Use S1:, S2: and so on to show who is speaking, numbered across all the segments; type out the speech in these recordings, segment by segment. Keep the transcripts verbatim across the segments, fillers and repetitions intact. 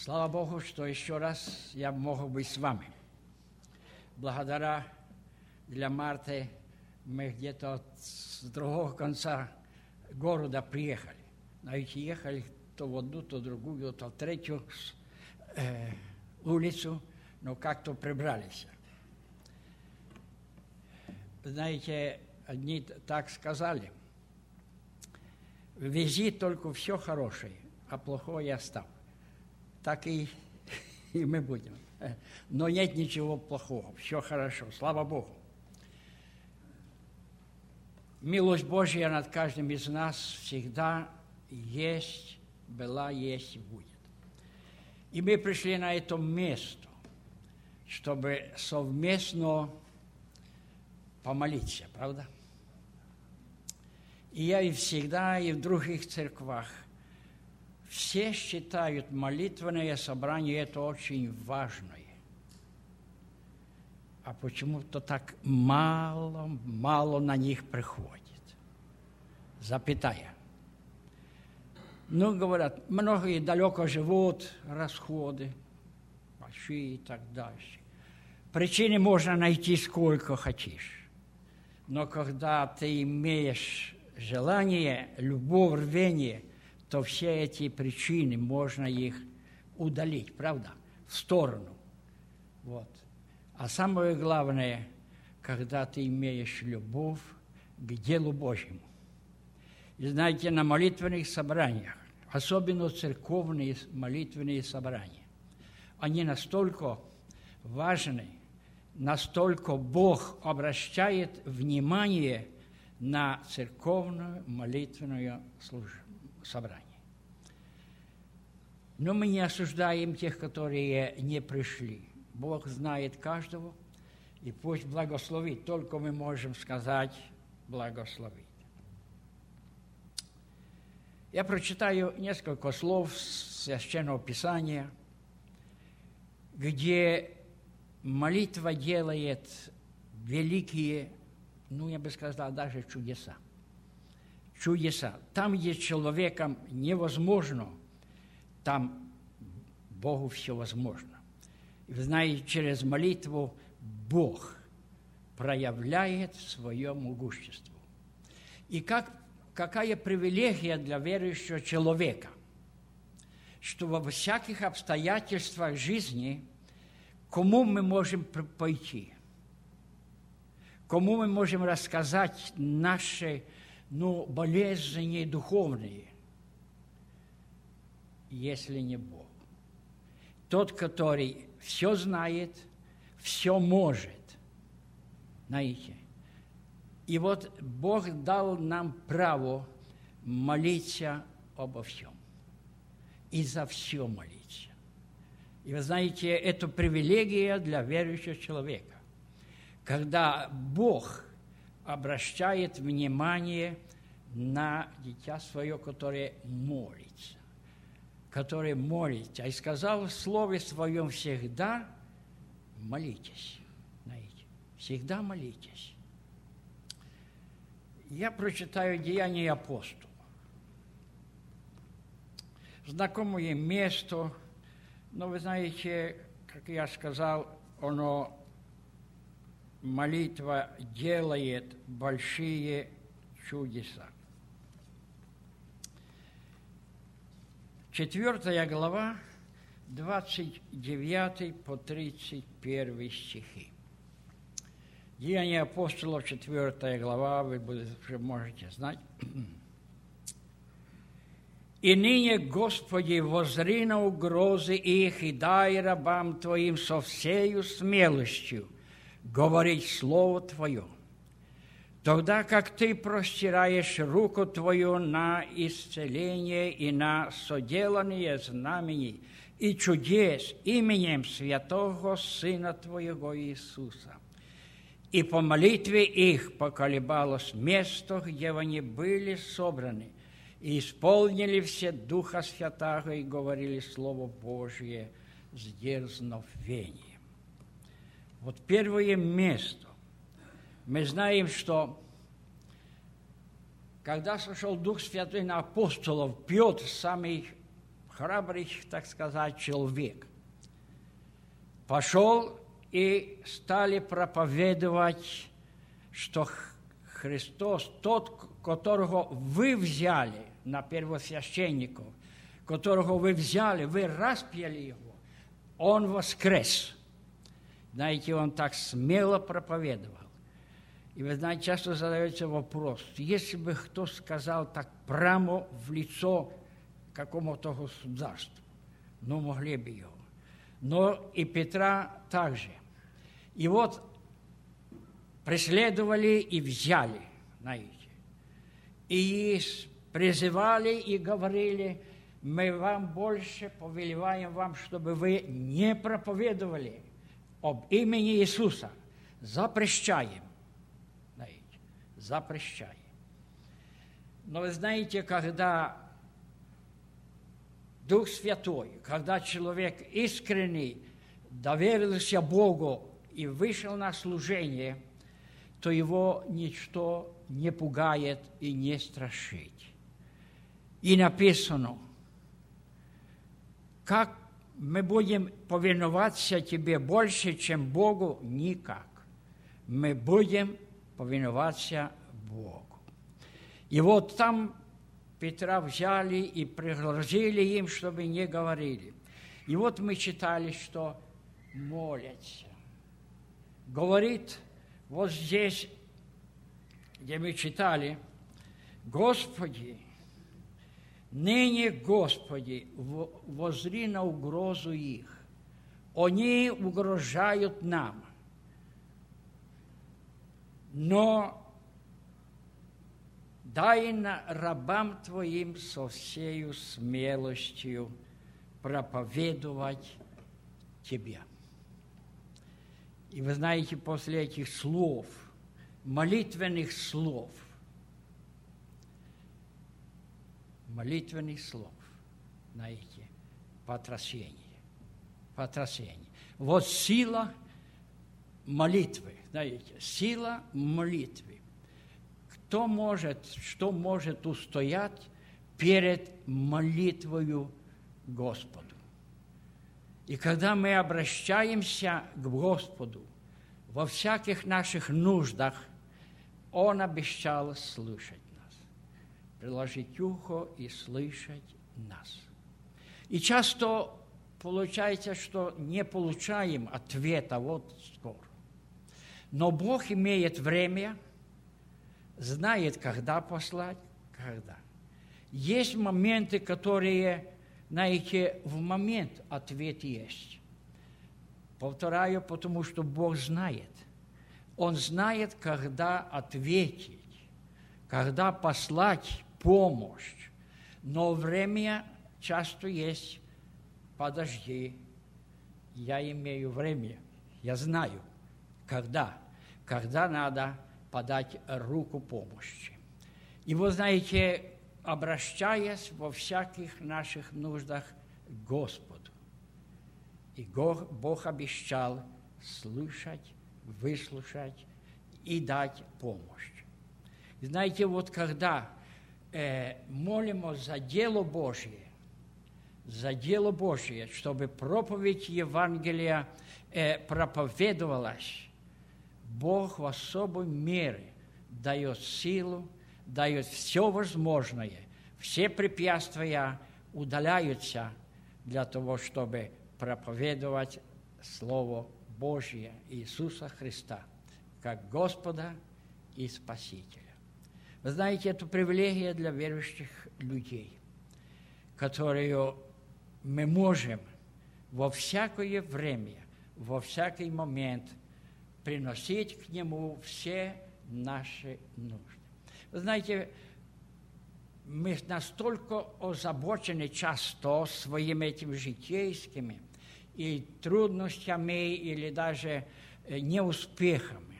S1: Слава Богу, что еще раз я могу быть с вами. Благодаря для Марты мы где-то с другого конца города приехали. Знаете, ехали то в одну, то в другую, то в третью э, улицу, но как-то прибрались. Знаете, одни так сказали: вези только все хорошее, а плохое оставь. Так и, и мы будем. Но нет ничего плохого, все хорошо, слава Богу. Милость Божья над каждым из нас всегда есть, была, есть и будет. И мы пришли на это место, чтобы совместно помолиться, правда? И я и всегда, и в других церквах все считают молитвенное собрание это очень важное. А почему-то так мало, мало на них приходит. Запятая. Ну, говорят, многие далеко живут, расходы большие и так дальше. Причины можно найти сколько хочешь. Но когда ты имеешь желание, любовь, рвение, то все эти причины, можно их удалить, правда, в сторону. Вот. А самое главное, когда ты имеешь любовь к делу Божьему. И знаете, на молитвенных собраниях, особенно церковные молитвенные собрания, они настолько важны, настолько Бог обращает внимание на церковную молитвенную службу. Собрание. Но мы не осуждаем тех, которые не пришли. Бог знает каждого, и пусть благословит. Только мы можем сказать благословит. Я прочитаю несколько слов Священного Писания, где молитва делает великие, ну, я бы сказал, даже чудеса. Чудеса. Там, где человеком невозможно, там Богу все возможно. И вы знаете, через молитву Бог проявляет свое могущество. И как, какая привилегия для верующего человека, что во всяких обстоятельствах жизни кому мы можем пойти, кому мы можем рассказать наши ну, болезни духовные, если не Бог. Тот, который все знает, все может. Знаете? И вот Бог дал нам право молиться обо всем. И за все молиться. И вы знаете, это привилегия для верующего человека. Когда Бог обращает внимание на дитя свое, которое молится. Которое молится. И сказал в Слове Своем всегда молитесь. Знаете, всегда молитесь. Я прочитаю Деяния апостола. Знакомое место, но вы знаете, как я сказал, оно молитва делает большие чудеса. Четвертая глава, двадцать девятый по тридцать первый стихи. Деяния апостолов, четвертая глава, вы уже можете знать. «И ныне, Господи, воззри на угрозы их, и дай рабам Твоим со всею смелостью говорить Слово Твое, тогда как Ты простираешь руку Твою на исцеление и на соделанные знамения и чудес именем Святого Сына Твоего Иисуса. И по молитве их поколебалось место, где они были собраны, и исполнили все Духа Святаго и говорили Слово Божие с дерзновением». Вот первое место. Мы знаем, что когда сошел Дух Святой на апостолов, Петр, самый храбрый, так сказать, человек, пошел и стали проповедовать, что Христос, тот, которого вы взяли на первосвященников, которого вы взяли, вы распяли его, он воскрес. Знаете, он так смело проповедовал. И вы знаете, часто задается вопрос, если бы кто сказал так прямо в лицо какому-то государству, ну, могли бы его. Но и Петра также. И вот преследовали и взяли, знаете. И призывали и говорили, мы вам больше повелеваем вам, чтобы вы не проповедовали об имени Иисуса. Запрещаем. Знаете, запрещаем. Но вы знаете, когда Дух Святой, когда человек искренний доверился Богу и вышел на служение, то его ничто не пугает и не страшит. И написано, как мы будем повиноваться Тебе больше, чем Богу, никак. Мы будем повиноваться Богу. И вот там Петра взяли и пригрозили им, чтобы не говорили. И вот мы читали, что молятся. Говорит, вот здесь, где мы читали, Господи, ныне, Господи, воззри на угрозу их. Они угрожают нам. Но дай на рабам Твоим со всею смелостью проповедовать Тебя. И вы знаете, после этих слов, молитвенных слов, молитвенных слов, знаете, потрясение, потрясение. Вот сила молитвы, знаете, сила молитвы. Кто может, что может устоять перед молитвою Господу? И когда мы обращаемся к Господу во всяких наших нуждах, Он обещал слышать нас, приложить ухо и слышать нас. И часто получается, что не получаем ответа вот скоро. Но Бог имеет время, знает, когда послать, когда. Есть моменты, которые, знаете, в момент ответ есть. Повторяю, потому что Бог знает. Он знает, когда ответить, когда послать помощь. Но время часто есть. Подожди, я имею время, я знаю, когда, когда надо подать руку помощи. И вы знаете, обращаясь во всяких наших нуждах к Господу. И Бог обещал слышать, выслушать и дать помощь. И знаете, вот когда э, молимся за дело Божье, за дело Божье, чтобы проповедь Евангелия э, проповедовалась, Бог в особой мере дает силу, дает все возможное, все препятствия удаляются для того, чтобы проповедовать Слово Божье Иисуса Христа, как Господа и Спасителя. Вы знаете, это привилегия для верующих людей, которую мы можем во всякое время, во всякий момент приносить к Нему все наши нужды. Вы знаете, мы настолько озабочены часто своими этими житейскими и трудностями или даже неуспехами.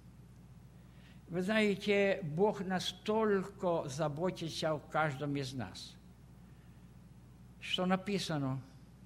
S1: Вы знаете, Бог настолько заботится о каждом из нас, что написано,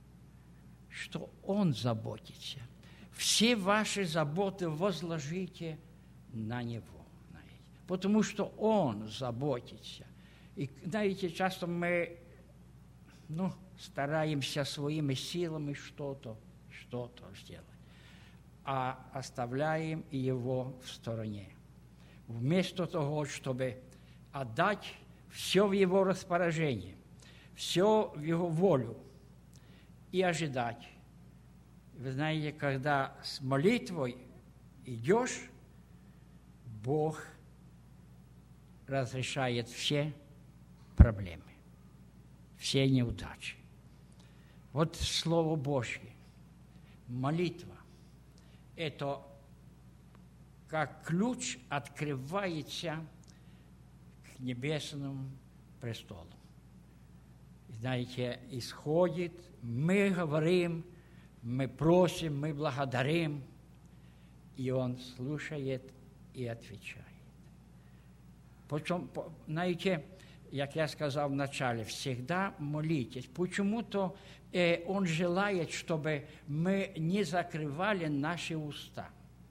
S1: что Он заботится. Все ваши заботы возложите на Него, знаете, потому что Он заботится. И, знаете, часто мы, ну, стараемся своими силами что-то, что-то сделать, а оставляем его в стороне. Вместо того, чтобы отдать все в его распоряжение, все в его волю и ожидать. Вы знаете, когда с молитвой идешь, Бог разрешает все проблемы, все неудачи. Вот Слово Божье, молитва, это как ключ открывается к небесному престолу. Знаете, исходит, мы говорим, мы просим, мы благодарим, и Он слушает и отвечает. Причем, знаете, как я сказал вначале, всегда молитесь. Почему-то э, Он желает, чтобы мы не закрывали наши уста.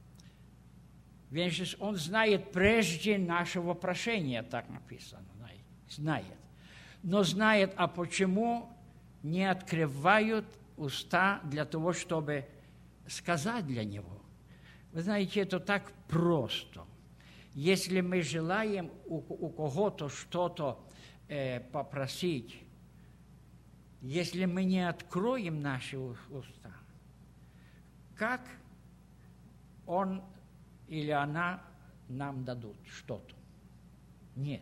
S1: Ведь Он знает прежде нашего прошения, так написано, знает. Но знает, а почему не открывают уста для того, чтобы сказать для Него. Вы знаете, это так просто. Если мы желаем у, у кого-то что-то э, попросить, если мы не откроем наши уста, как он или она нам дадут что-то? Нет.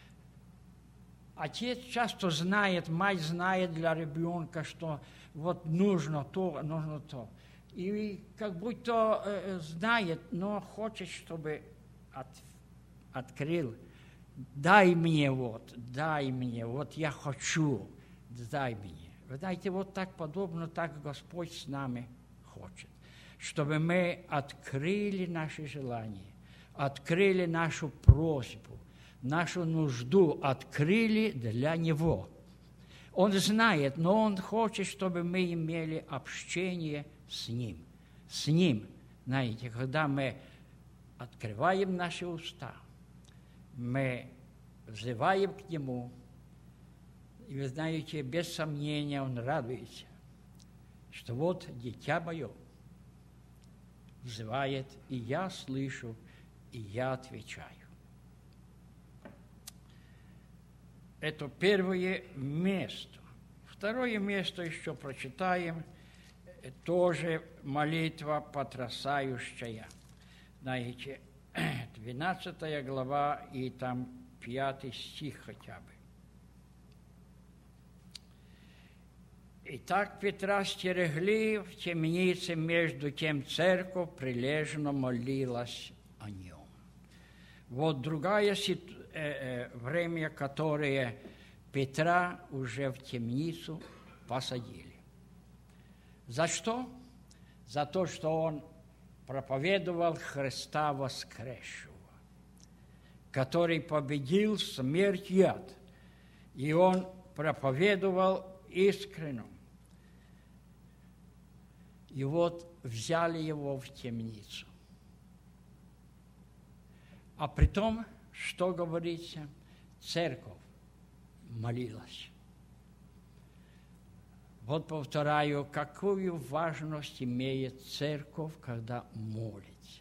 S1: Отец часто знает, мать знает для ребенка, что вот нужно то, нужно то. И как будто э, знает, но хочет, чтобы от, открыл. Дай мне вот, дай мне, вот я хочу, дай мне. Вы знаете, вот так подобно, так Господь с нами хочет. Чтобы мы открыли наши желания, открыли нашу просьбу, нашу нужду, открыли для Него. Он знает, но Он хочет, чтобы мы имели общение с Ним. С Ним, знаете, когда мы открываем наши уста, мы взываем к Нему, и вы знаете, без сомнения Он радуется, что вот дитя мое взывает, и я слышу, и я отвечаю. Это первое место. Второе место еще прочитаем, тоже молитва потрясающая. Знаете, двенадцатая глава и там пятый стих хотя бы. Итак, Петра стерегли в темнице, между тем церковь прилежно молилась о нем. Вот другая ситуация, время, которое Петра уже в темницу посадили. За что? За то, что он проповедовал Христа воскресшего, который победил смерть и ад. И он проповедовал искренне. И вот взяли его в темницу. А при том, что говорится, церковь молилась. Вот повторяю, какую важность имеет церковь, когда молится.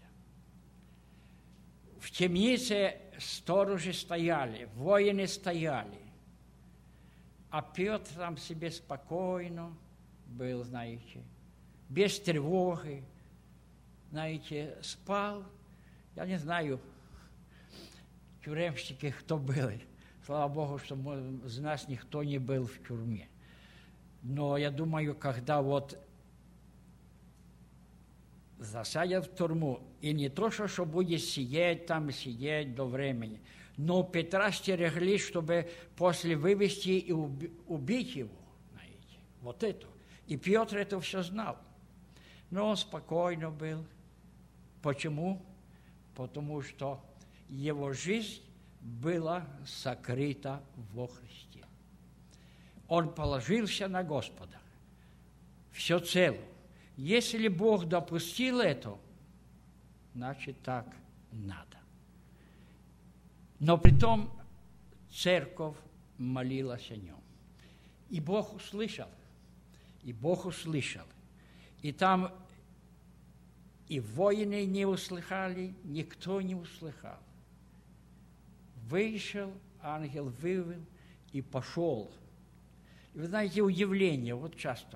S1: В темнице сторожи стояли, воины стояли, а Петр там себе спокойно был, знаете, без тревоги, знаете, спал. Я не знаю, тюремщики, кто были. Слава Богу, что из нас никто не был в тюрьме. Но я думаю, когда вот засадят в тюрьму, и не то, что, что будет сидеть там, сидеть до времени, но Петра стерегли, чтобы после вывести и убить его. Знаете, вот это. И Петр это все знал. Но он спокойно был. Почему? Потому что его жизнь была сокрыта во Христе. Он положился на Господа. Все цело. Если Бог допустил это, значит, так надо. Но при том церковь молилась о нем. И Бог услышал. И Бог услышал. И там и воины не услыхали, никто не услыхал. Вышел, ангел вывел и пошел. И вы знаете, удивление, вот часто.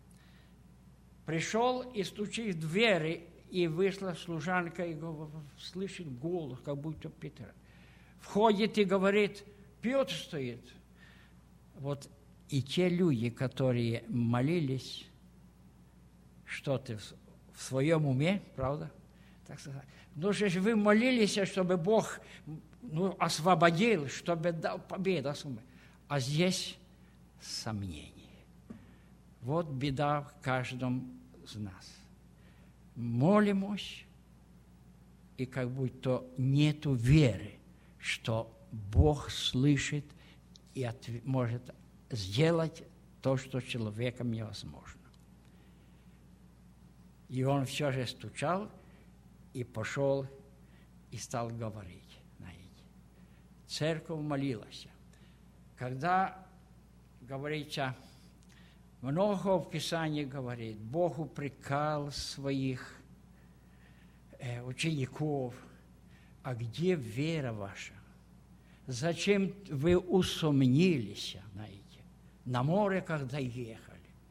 S1: Пришел и стучит в двери, и вышла служанка, и слышит голос, как будто Петр. Входит и говорит, Петр стоит. Вот и те люди, которые молились, что-то в своем уме, правда? Так сказать. Ну же вы молились, чтобы Бог ну, освободил, чтобы дал победу. А здесь сомнение. Вот беда в каждом из нас. Молимся, и как будто нету веры, что Бог слышит и отв- может сделать то, что человеком невозможно. И он все же стучал, и пошел, и стал говорить. Знаете. Церковь молилась. Когда, говорится, много в Писании говорит, Бог упрекал своих э, учеников, а где вера ваша? Зачем вы усомнились, знаете, на море, когда ехали?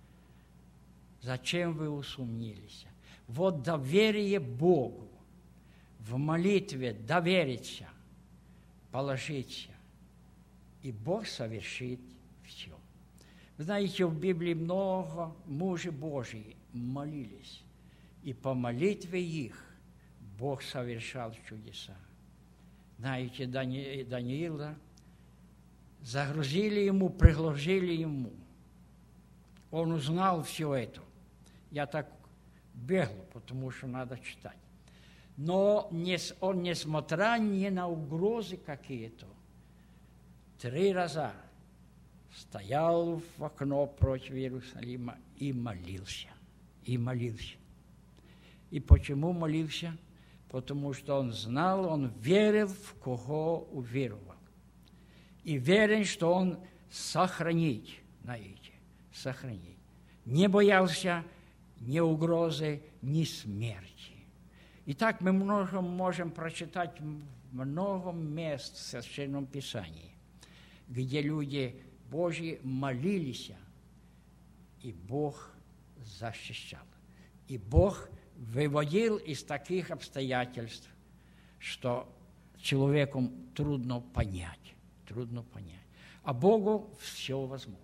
S1: Зачем вы усомнились? Вот доверие Богу, в молитве довериться, положиться, и Бог совершит все. Вы знаете, в Библии много мужей Божьих молились, и по молитве их Бог совершал чудеса. Знаете, Дани... Даниила загрузили ему, приложили ему. Он узнал все это. Я так бегал, потому что надо читать. Но не, он, несмотря ни на угрозы какие-то, три раза стоял в окно против Иерусалима и молился. И молился. И почему молился? Потому что он знал, он верил, в кого уверовал. И верен, что он сохранит, знаете, сохранит. Не боялся ни угрозы, ни смерти. Итак, мы много можем прочитать много мест в Священном Писании, где люди Божьи молились, и Бог защищал. И Бог выводил из таких обстоятельств, что человеку трудно понять, трудно понять. А Богу все возможно.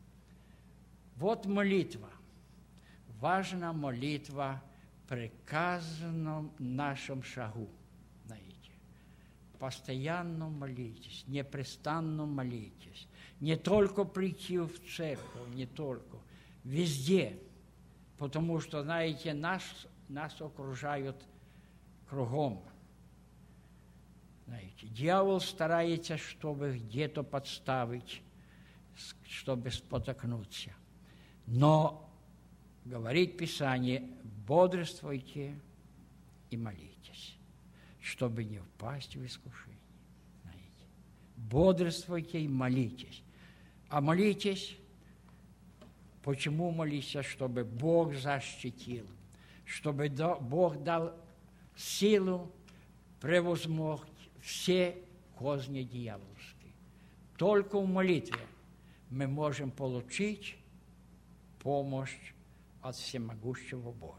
S1: Вот молитва. Важна молитва при каждом нашем шагу. Знаете. Постоянно молитесь, непрестанно молитесь. Не только прийти в церковь, не только. Везде. Потому что, знаете, нас, нас окружают кругом. Знаете, дьявол старается, чтобы где-то подставить, чтобы спотыкнуться. Но говорит Писание, бодрствуйте и молитесь, чтобы не впасть в искушение. Знаете. Бодрствуйте и молитесь. А молитесь, почему молиться? Чтобы Бог защитил, чтобы Бог дал силу превозмогать все козни дьявольские. Только в молитве мы можем получить помощь от всемогущего Бога.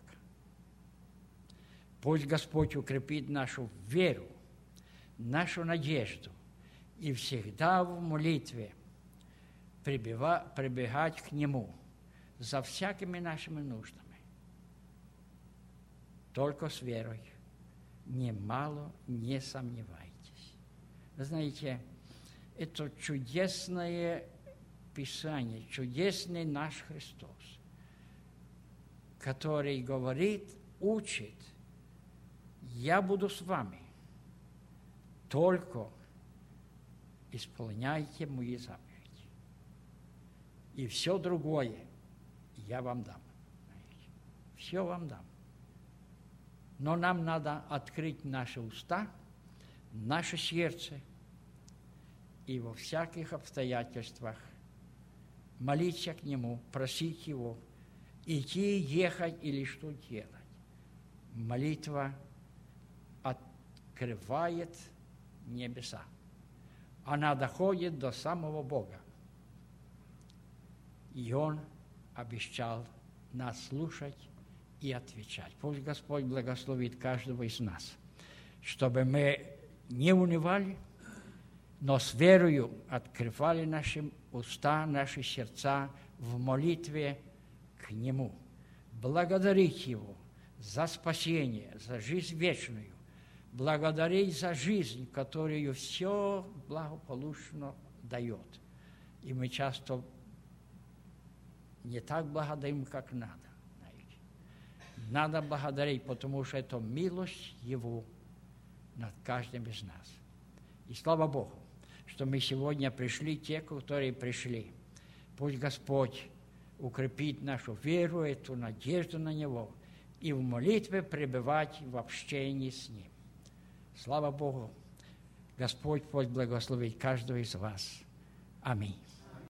S1: Пусть Господь укрепит нашу веру, нашу надежду, и всегда в молитве прибегать к Нему за всякими нашими нуждами. Только с верой, немало не сомневайтесь. Вы знаете, это чудесное Писание, чудесный наш Христос, который говорит, учит, я буду с вами, только исполняйте мои заповеди. И все другое я вам дам. Все вам дам. Но нам надо открыть наши уста, наше сердце, и во всяких обстоятельствах молиться к Нему, просить Его, идти, ехать или что делать. Молитва открывает небеса. Она доходит до самого Бога. И Он обещал нас слушать и отвечать. Пусть Господь благословит каждого из нас, чтобы мы не унывали, но с верою открывали наши уста, наши сердца в молитве к Нему. Благодарить Его за спасение, за жизнь вечную, благодарить за жизнь, которую все благополучно дает. И мы часто не так благодарим, как надо. Знаете. Надо благодарить, потому что это милость Его над каждым из нас. И слава Богу, что мы сегодня пришли, те, которые пришли. Пусть Господь укрепит нашу веру, эту надежду на Него, и в молитве пребывать в общении с Ним. Слава Богу! Господь пусть благословит каждого из вас. Аминь.